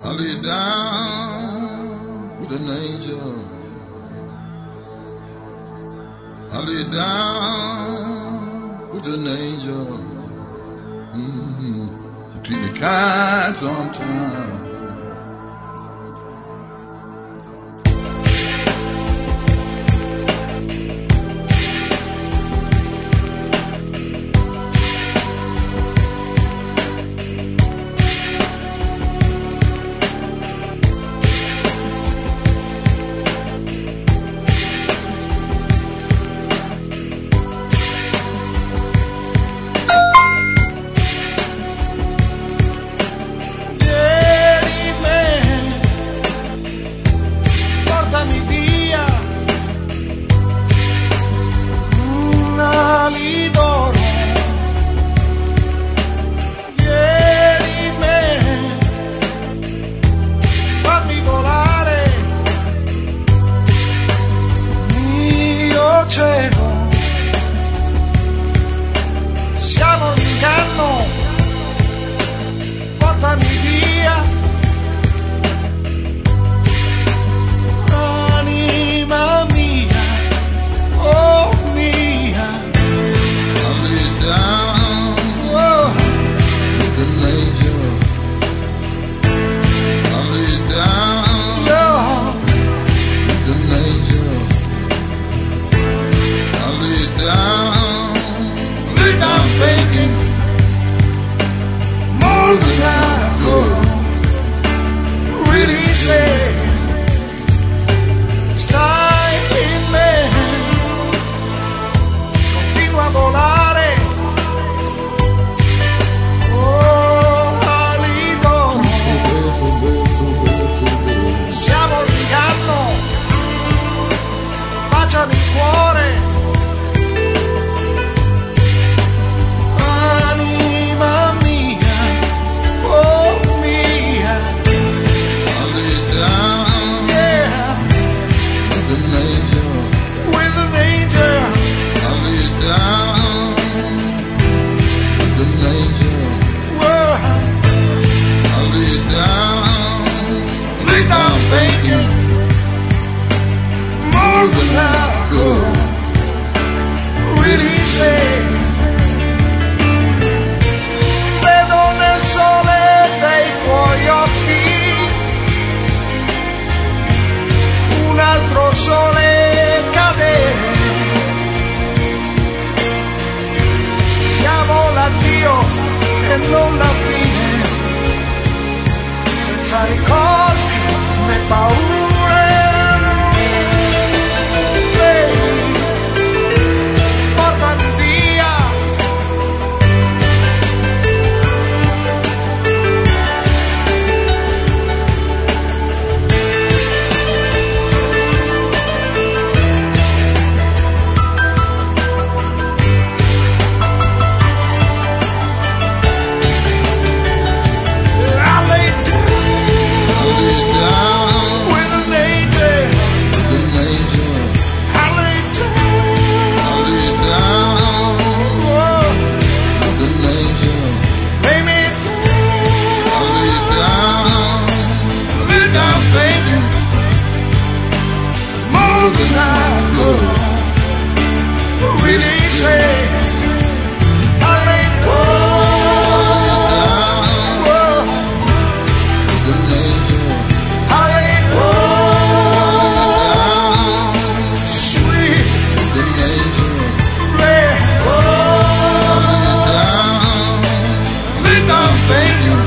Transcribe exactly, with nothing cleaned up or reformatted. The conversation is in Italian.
I lay down with an angel. I lay down with an angel. Mm-hmm. She treat me kind sometimes. Siamo l'inganno, portami via, anima mia, oh mia. I lay down Oh, with an angel. I lay down yeah. with an angel. I lay down, lay down thinking more than I could Really say, stai in me, continua a volare, oh ali d'oro, so bad, so bad, so bad, so bad. siamo l'inganno, baciami il cuore, anima mia, oh mia, I lay down yeah, with an angel. with an angel. I lay down with an angel. Whoa. I lay down, Lay down thinking more than I could really say. Vedo nel sole dei tuoi occhi un altro sole cadere. Siamo l'addio e non la fine, senza ricordi né paure. Baby, portami via. I lay down I lay down with an angel. with an angel. I lay down, I lay down oh, with an angel. lay me down, I lay down, lay down thinking more than I could really say. I lay down, oh, with an angel. I lay down, sweet, With an angel. lay, I lay down, lay down thinking